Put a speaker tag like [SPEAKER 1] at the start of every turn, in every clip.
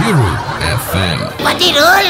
[SPEAKER 1] Wadiru FM.
[SPEAKER 2] Wadirul.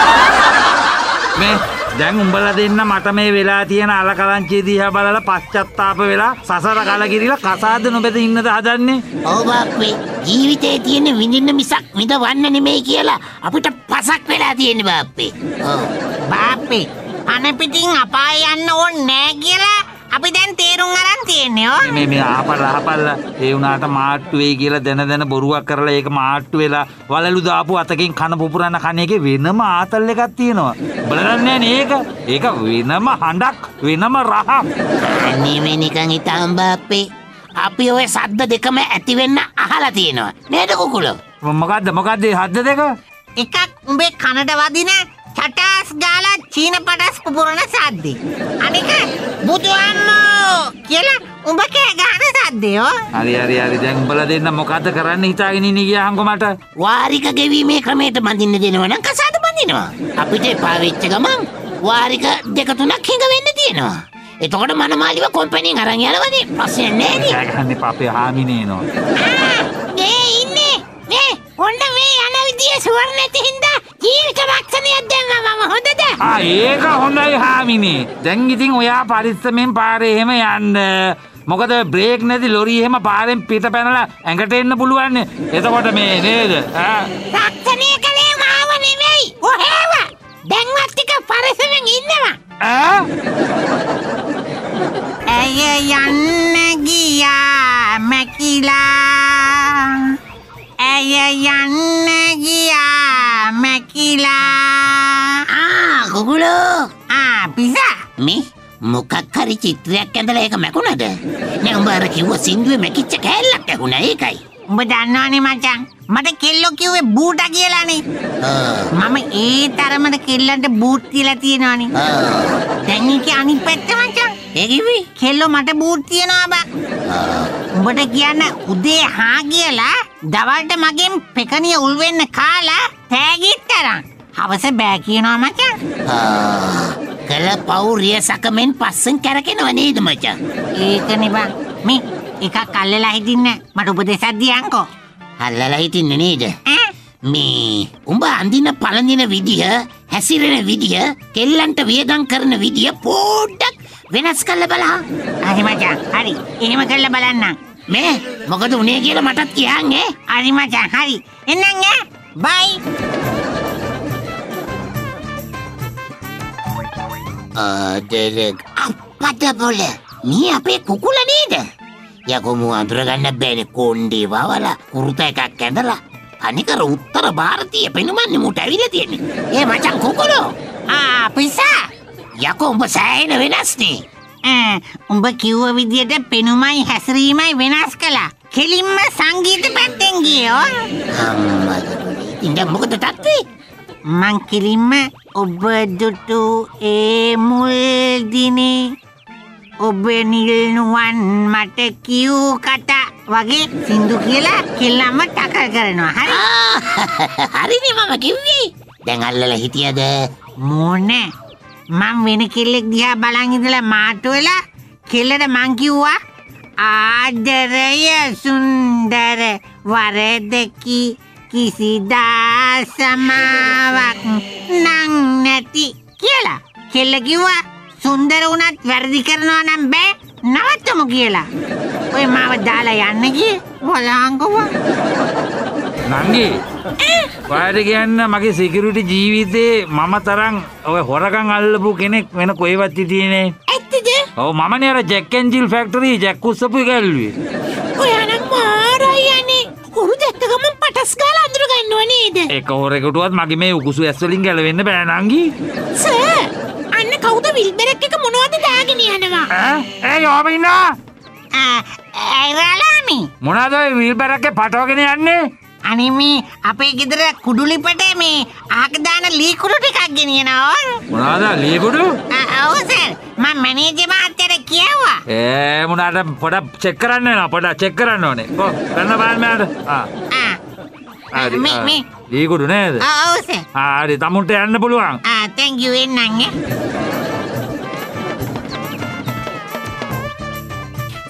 [SPEAKER 3] මේ දැන් උඹලා දෙන්න මට මේ වෙලා තියෙන අලකලංචිය දිහා බලලා පශ්චත්තාප වෙලා සසර කලකිරිලා කසාද නොබෙද ඉන්නද හදන්නේ?
[SPEAKER 2] ඔව් බාප්පේ ජීවිතේ තියෙන විඳින්න මිසක් විඳවන්න නෙමෙයි කියලා අපිට පසක් වෙලා තියෙන්නේ බාප්පේ. ඔව්
[SPEAKER 4] බාප්පේ අන පිටින් අපාය යන්න ඕනේ නෑ කියලා අපි දැන් තේරුම් අරන් තියෙන්නේ ඕ.
[SPEAKER 3] මේ ආපල්ලා ඒ උනාට මාට්ටු වෙයි කියලා දැන බොරුවක් කරලා ඒක මාට්ටු වෙලා වලලු දාපු අතකින් කන පුපුරන කන එකේ වෙනම ආතල් එකක් තියෙනවා. බලන්නේ නෑනේ ඒක වෙනම හඬක් වෙනම රහක්.
[SPEAKER 2] අනේ නිකන් හිතන් බාප්පේ අපි ඔය සද්ද දෙකම ඇති වෙන්න අහලා තියෙනවා නේද කුකුලෝ?
[SPEAKER 3] මොකද්ද මේ හද්ද දෙක?
[SPEAKER 4] එකක් උඹේ කනට වදින චටස් ගාලා චීන පටස් පුපුරන සද්දේ. අනික බුදුහාමෝ කියලා උඹ කෑ ගහන සද්දේ ඕ.
[SPEAKER 3] හරි දැන් උඹලා දෙන්න මොකද්ද කරන්න හිතාගෙන ඉන්නේ ගියාංගෝ මට?
[SPEAKER 2] වාරික ගෙවීමේ ක්‍රමයට බඳින්න දෙනවා නම් කසාද බඳිනවා. අපිට එපා වෙච්ච ගමන් වාරික දෙක තුනක් හිඟ වෙන්න තියෙනවා. එතකොට මනමාලිව කොම්පැනියෙන් අරන් යනවනේ ප්‍රශ්නේ නෑ නේ.
[SPEAKER 3] කෑ ගහන්නේ පාපේ හාමිනේ නෝ.
[SPEAKER 2] මේ ඉන්නේ මේ ඔන්න මේ යන විදිය සුවර් නැති හින්දා ජීවිත රක්ෂණයක් දෙන්නා මම හොඳද?
[SPEAKER 3] ඒක හොඳයි හාමිනේ. දැන් ඉතින් ඔයා පරිස්සමෙන් පාරේ එහෙම යන්න. මොකද බ්‍රේක් නැති ලොරි එහෙම පාරෙන් පිට පැනලා ඇඟට එන්න පුළුවන්. එතකොට මේ නේද?
[SPEAKER 2] රක්ෂණය කලේ මාව නෙමෙයි. ඔහෙව. දැන්වත් ටික පරිස්සමෙන් ඉන්නවා.
[SPEAKER 4] ඇය යන්න ගියා මැකිලා. ඇය යන්න ගියා මැකිලා.
[SPEAKER 2] කුකුලෝ.
[SPEAKER 4] පිසා.
[SPEAKER 2] මේ මොකක් හරි චිත්‍රයක් ඇඳලා ඒක මැකුණද? නෑ උඹ අර කිව්ව සින්දුවේ මැකිච්ච කෑල්ලක් ඇහුණා ඒකයි.
[SPEAKER 4] උඹ දන්නවනේ මචං මට කෙල්ලෝ කිව්වේ බූටා කියලානේ. මම ඒ තරමට කෙල්ලන්ට බූට් කියලා තියෙනවානේ. දැන් ඒකේ අනිත් පැත්ත මචං.
[SPEAKER 2] ඒ කිව්වේ
[SPEAKER 4] කෙල්ලෝ මට බූට් තියනවා බා. උඹට කියන්න උදේ හා කියලා දවල්ට මගෙන් පෙකණිය උල් වෙන්න කාලා තෑගිත් තරම්. හවස බෑ කියනවා මචං.
[SPEAKER 2] කල පවුරිය සකමෙන් පස්සෙන් කැරකෙනව නේද මචං?
[SPEAKER 4] ඒකනේ බං. මේ එකක් අල්ලලා හිටින්න මට උපදේශයක් දියන්කෝ.
[SPEAKER 2] අල්ලලා හිටින්නේ නේද? මේ උඹ අඳින පළඳින විදිය, හැසිරෙන විදිය, කෙල්ලන්ට වියදම් කරන විදිය පොඩ්ඩක් වෙනස් කරලා බලන්න.
[SPEAKER 4] හරි මචං. හරි. එහෙම කරලා බලන්න.
[SPEAKER 2] මේ මොකද උනේ කියලා මටත් කියන්නේ.
[SPEAKER 4] හරි මචං. හරි. එන්නම් ඈ. බයි.
[SPEAKER 2] අප්පට බොල මේ අපේ කුකුල නේද? යකෝ මු අඳුරගන්න බෑනේ කොණ්ඩේ වවලා කුරුත එකක් ඇඳලා අනිකර උත්තර ಭಾರತೀಯ පෙනුමන්නේ මුට ඇවිල්ලා තියෙන්නේ. ඒ මචං කුකුලෝ.
[SPEAKER 4] පිසා.
[SPEAKER 2] යකෝ උඹ සෑහෙන වෙනස් නේ.
[SPEAKER 4] උඹ කිව්ව විදියට පෙනුමයි හැසිරීමයි වෙනස් කළා. කෙලින්ම සංගීත පැත්තෙන් ගියෝ.
[SPEAKER 2] ඉතින් මොකද තත්ත්වේ?
[SPEAKER 4] මං කෙලින්ම ඔබ දුටු ඒ මුල් දිනේ ඔබ නිල්නුවන් මට කිව් කතා වගේ සින්දු කියලා කෙල්ලම ටකර් කරනවා. හරි.
[SPEAKER 2] හරිනේ මම කිව්වේ. දැන් අල්ලලා හිටියද?
[SPEAKER 4] මොනේ මං වෙන කෙල්ලෙක් දිහා බලන් ඉඳලා මාට්ටු වෙලා කෙල්ලට මං කිව්වා ආදරය සුන්දර වරදකි කිසිදා සමාවක් නං නැති කියලා. කෙල්ල කිව්වා සුන්දර වුණත් වැරදි කරනවා නම් බෑ නවත්තමු කියලා. ඔය මාව දාලා යන්න ගියේ බලංගෝ.
[SPEAKER 3] නංගි ඔයාට කියන්න මගේ සිකියුරිටි ජීවිතේ මම තරම් ඔය හොරකම් අල්ලපු කෙනෙක් වෙන කොහෙවත් හිටියේ
[SPEAKER 2] ඇත්තද?
[SPEAKER 3] ඔව් මමනේ අර Jack and Jill factory Jack උස්සපු එක ඇල්ලුවේ.
[SPEAKER 2] ඔයා නම් මාරයි යන්නේ. කුරු දැක්ක ගමන් පටස් ගාලා අඳුර ගන්නව නේද?
[SPEAKER 3] ඒක හොරෙකුටවත් මගේ මේ උකුසු ඇස් වලින් ගැලවෙන්න බෑ නංගි.
[SPEAKER 2] සර් අන්න කවුද විල්බරක් එක මොනවද දාගෙන යනවා?
[SPEAKER 3] ඒ යෝමිනා
[SPEAKER 4] රලාමි
[SPEAKER 3] මොනවද ඔය විල්බරක් එක පටවගෙන යන්නේ?
[SPEAKER 4] අනේ මේ අපේ ගෙදර කුඩුලිපට මේ අහක දාන ලී කුඩු ටිකක් ගෙනියනවා.
[SPEAKER 3] මොනවද ලී කුඩු?
[SPEAKER 4] ඔව් සර් මම මැනේජර් මහත්තයාට කිව්වා.
[SPEAKER 3] මොනවාට පොඩක් චෙක් කරන්න වෙනවා. පොඩක් චෙක් කරන්න ඕනේ. කො කරන්න බලන්න මට.
[SPEAKER 4] මේ
[SPEAKER 3] ලී කුඩු නේද?
[SPEAKER 4] ඔව් සර්.
[SPEAKER 3] හරි තමුන්ට යන්න පුළුවන්.
[SPEAKER 4] thank you එන්නම්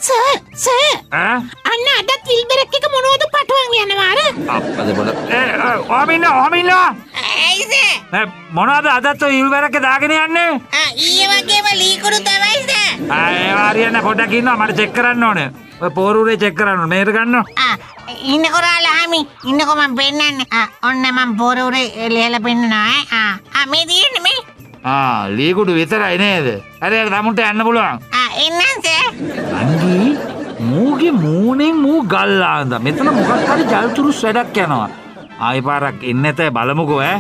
[SPEAKER 2] සර් අන්න අදත් විල්බරක් එක මොනවද පටවන් යනවා අර?
[SPEAKER 3] අප්පද බොල ඔහම ඉන්නවා.
[SPEAKER 4] ඇයි සර්?
[SPEAKER 3] මොනවද අදත් ඔය ඉල්වරක දාගෙන යන්නේ?
[SPEAKER 4] ඊයේ වගේම ලීකුඩු තමයි සර්.
[SPEAKER 3] ඒවා හරියන්නේ පොඩ්ඩක් ඉන්නවා මට චෙක් කරන්න ඕනේ. ඔය පෝරුරේ චෙක් කරන්න ඕනේ. මේක ගන්නවා.
[SPEAKER 4] ඉන්නකො රාලහාමි ඉන්නකො මම පෙන්නන්නේ. ඔන්න මම පෝරුරේ ලියලා පෙන්නනවා. මේ තියෙන්නේ මේ.
[SPEAKER 3] ලීකුඩු විතරයි නේද? හරි රමුන්ට යන්න පුළුවන්.
[SPEAKER 4] එන්නම් සර්.
[SPEAKER 3] අංගී මූගේ මූණෙන් මූ ගල්ලාඳ. මෙතන මොකක් හරි ජල්තුරුස් වැඩක් යනවා. ආයි පාරක් එන්න නැත බලමුකෝ ඈ.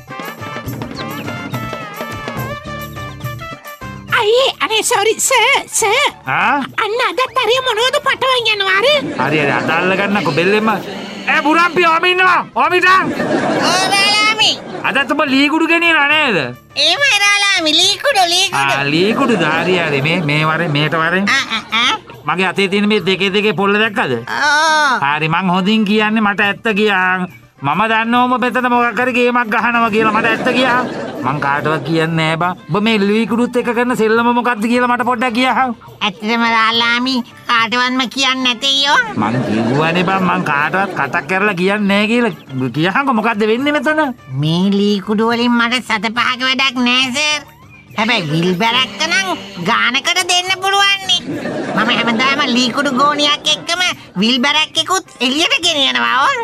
[SPEAKER 4] අනේ සෝරි සර්. අන්න අදත් හරිය මොනවද පටවන් යනවා අර.
[SPEAKER 3] හරි අද අල්ල ගන්නකො බෙල්ලෙම. බුරම්පි ඔහම ඉන්නවා. ඔහම ඉඳන්.
[SPEAKER 4] රාලාමි.
[SPEAKER 3] අදත් ඔබ ලීකුඩු ගෙනියනවා නේද?
[SPEAKER 4] එහෙමයි රාලාමි ලීකුඩු.
[SPEAKER 3] ලීකුඩු හරි මේ වරේ මේට වරේ. මගේ අතේ තියෙන මේ දෙකේ පොල්ල දැක්කද? හරි මං හොඳින් කියන්නේ මට ඇත්ත කියන්. මම දන්නවම මෙතන මොකක් හරි ගේමක් ගහනවා කියලා මට ඇත්ත කියන්. මං කාටවත් කියන්නේ නෑ බං. ඔබ මේ ලීකුඩුත් එක කරන සෙල්ලම මොකක්ද කියලා මට පොඩ්ඩක් කියහන්.
[SPEAKER 4] ඇත්තටම රාලාමි කාටවත්ම කියන්නේ නැතේයෝ.
[SPEAKER 3] මං කිව්වනේ බං මං කාටවත් කටක් කරලා කියන්නේ නෑ කියලා. කියහන්කො මොකද්ද වෙන්නේ මෙතන?
[SPEAKER 4] මේ ලීකුඩු වලින් මට සත පහක වැඩක් නෑ සර්. හැබැයි විල් බැරක්ක නම් ගානකට දෙන්න පුළුවන්නේ. මම හැමදාම ලීකුඩු ගෝණියක් එක්කම විල් බැරක්කෙකුත් එළියට ගෙනියනවා ඕන.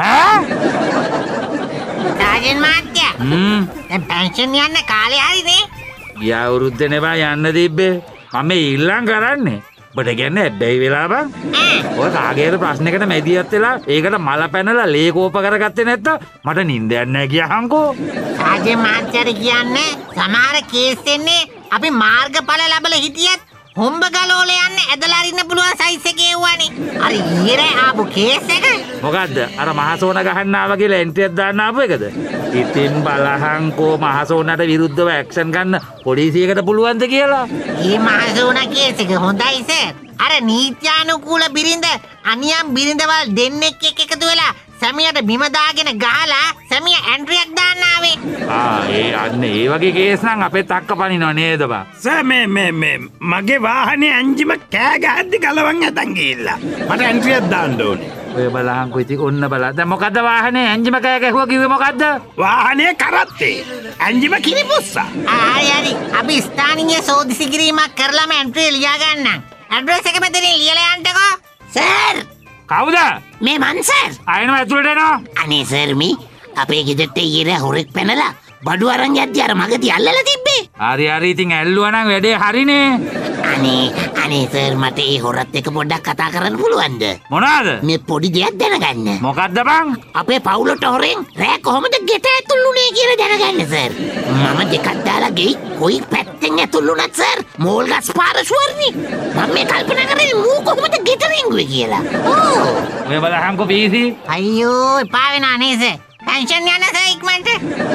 [SPEAKER 4] රාජන් මාත්‍යා. දැන් පෙන්ෂන් යන්න කාලේ හරිනේ.
[SPEAKER 3] ගිය අවුරුද්දේ බා යන්න තිබ්බේ. මම ඊළඟ කරන්නේ. ඔබට කියන්නේ හැබැයි වෙලා බං. ඔය කාගේද ප්‍රශ්නයකට මැදිහත් වෙලා ඒකට මල පැනලා ලේ කෝප කරගත්තේ නැත්තම් මට නිින්දයක් නැහැ කියහන්කෝ.
[SPEAKER 4] රාජන් මාත්‍යාට කියන්නේ සමහර කේස් එන්නේ අපි මාර්ගඵල ලැබලා හිටියත් හොම්බ ගලෝල යන්න ඇදලා අරින්න පුළුවන් සයිස් එකේ වුණානේ. අර ඊයේ ආපු කේස් එක.
[SPEAKER 3] මොකද්ද? අර මහසෝන ගහන්න ආවා කියලා එන්ට්‍රියක් දාන්න ආපු එකද? ඉතින් බලහන්කෝ මහසෝනට විරුද්ධව ඇක්ෂන් ගන්න පොලිසියකට පුළුවන්ද කියලා?
[SPEAKER 4] මේ මහසෝන කේස් එක හොඳයි සර්. අර නීත්‍යානුකූල බිරිඳ අනියම් බිරිඳවල් දෙන්නෙක් එක්ක එකතු වෙලා සැමියට බිම දාගෙන ගහලා සැමිය ඇන්ට්‍රියක් දාන්න ආවේ.
[SPEAKER 3] ඒ වගේ කේස් නම් අපෙත් අක්ක පනිනව නේද බං?
[SPEAKER 1] සර් මේ මගේ වාහනේ අංජිම කෑ ගහද්දි ගලවන් ඇතන් ගිහිල්ලා. මට ඇන්ට්‍රියක් දාන්න ඕනේ.
[SPEAKER 3] ඔය බලහන්කෝ ඉතින් ඔන්න බලන්න. දැන් මොකද්ද වාහනේ ඇංජිම කෑ ගැහුවා කිව්වේ මොකද්ද?
[SPEAKER 1] වාහනේ කරත්තේ. ඇංජිම කිරිපුස්සා.
[SPEAKER 4] හරි. අපි ස්ථානීය සෝදිසි කිරීමක් කරලාම ඇන්ට්‍රිය ලියා ගන්නම්. ඇඩ්‍රස් එක මෙතනින් ලියලා යන්නකෝ. සර්.
[SPEAKER 3] කවුද?
[SPEAKER 2] මේ මන් සර්.
[SPEAKER 3] ආයෙනම ඇතුළට එනවා.
[SPEAKER 2] අනේ සර් මේ අපේ ගෙදරට ඊයේ හොරෙක් පැනලා බඩු අරන් යද්දි අර මගදී අල්ලලා තිබ්බේ.
[SPEAKER 3] හරි ඉතින් ඇල්ලුවා නම් වැඩේ හරිනේ.
[SPEAKER 2] අනේ සර් මට ඒ හොරත් එක පොඩ්ඩක් කතා කරන්න පුළුවන්ද?
[SPEAKER 3] මොනවාද?
[SPEAKER 2] මේ පොඩි දෙයක් දැනගන්න.
[SPEAKER 3] මොකද්ද බං?
[SPEAKER 2] අපේ පවුලට හොරෙන් රෑ කොහොමද ගෙට ඇතුළුනේ කියලා දැනගන්න සර්. මම දෙකක් දාලා ගෙයි කොයි පැත්තෙන් ඇතුළුනත් සර් මෝල් ගස් පාර ස්වර්ණි. මම මේ කල්පනා කරේ මූ කොහොමද ගෙට රින්ගුවේ කියලා.
[SPEAKER 3] ඔය බලහන්කෝ පීසි.
[SPEAKER 4] අයියෝ එපා වෙනා නේ සර්. පෙන්ෂන් යන්න සර් ඉක්මනට.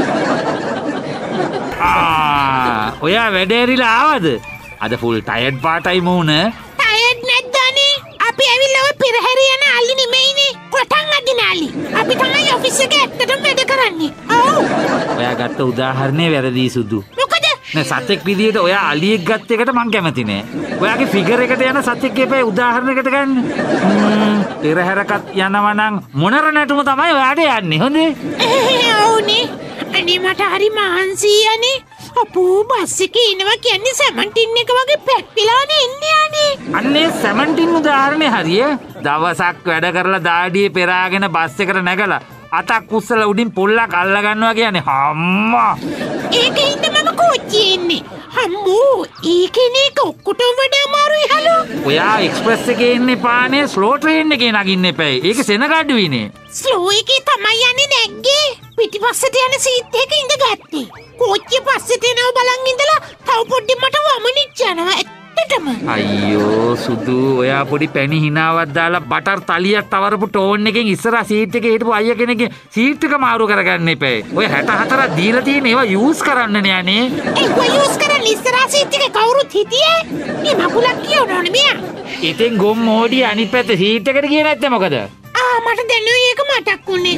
[SPEAKER 3] ඔයා වැඩේරිලා ආවද? අද ෆුල් ටයර්ඩ් පාටයි මූණ.
[SPEAKER 4] ටයර්ඩ් නැද්ද අනේ? අපි ඇවිල්ලා ඔය පෙරහැර යන අලි නෙමෙයිනේ. කොටන් අදින අලි. අපි තමයි ඔෆිස් එකේ ඇත්තටම වැඩ කරන්නේ.
[SPEAKER 3] ඔයා ගත්ත උදාහරණේ වැරදි සුදු.
[SPEAKER 4] මොකද?
[SPEAKER 3] නෑ සතෙක් විදියට ඔයා අලියෙක් ගත්ත එකට මං කැමති නෑ. ඔයාගේ ෆිගර් එකට යන සතෙක් එපේ උදාහරණයකට ගන්න. පෙරහැරකට යනවා නම් මොනර නැටුම තමයි ඔයාට යන්නේ. හොඳේ?
[SPEAKER 4] ඔව්නේ. අනේ මට හරි මහන්සියි අනේ. අපෝ බස් එකේ ඉනවා කියන්නේ සැමන්ටින් එක වගේ පැක්පිලානේ ඉන්නේ අනේ.
[SPEAKER 3] අන්නේ සැමන්ටින් උදාහරණේ හරිය. දවසක් වැඩ කරලා දාඩියේ පෙරාගෙන බස් එකට නැගලා අතක් උස්සලා උඩින් පොල්ලක් අල්ල ගන්නවා කියන්නේ අම්මා.
[SPEAKER 4] ඒකෙන්ද මම කෝච්චියේ ඉන්නේ. අම්මෝ ඒකනේ ඔක්කොටම වඩා අමාරුයි හලෝ.
[SPEAKER 3] ඔයා එක්ස්ප්‍රස් එකේ ඉන්නේ පානේ ස්ලෝ ට්‍රේන් එකේ නගින්න එපැයි. ඒක සෙනගඩුවිනේ.
[SPEAKER 4] ස්ලෝ එකේ තමයි යන්නේ නැග්ගේ. පිටිපස්සට යන සීට් එකේ ඉඳගත්තේ. කෝච්චිය පස්සට එනවා බලන් ඉඳලා තව පොඩ්ඩක් මට වමනිච්ච යනවා ඇත්තටම.
[SPEAKER 3] අයියෝ සුදු ඔයා පොඩි පැණි හිනාවක් දාලා බටර් තලියක් තවරපු ටෝන් එකෙන් ඉස්සරහා සීට් එකේ හිටපු අයියා කෙනෙක්ගේ සීට් එක මාරු කරගන්න එපැයි. ඔය 64ක් දීලා තියෙන ඒවා යූස් කරන්නනේ අනේ.
[SPEAKER 4] ඒවා යූස් කරන්න ඉස්සරහා සීට් එකේ කවුරුත් හිටියේ? මේ මගුලක් කියවනවනේ මෙයා.
[SPEAKER 3] ඉතින් ගොම් මොඩි අනිත් පැත්තේ සීට් එකට ගියේ නැත්තේ මොකද?
[SPEAKER 4] මට දැනුයි ඒක මතක් වුණේ.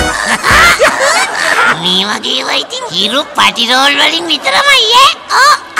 [SPEAKER 2] මේ වගේ ඒවා ඉතින් හිරු පටි රෝල් වලින් විතරමයි ඈ.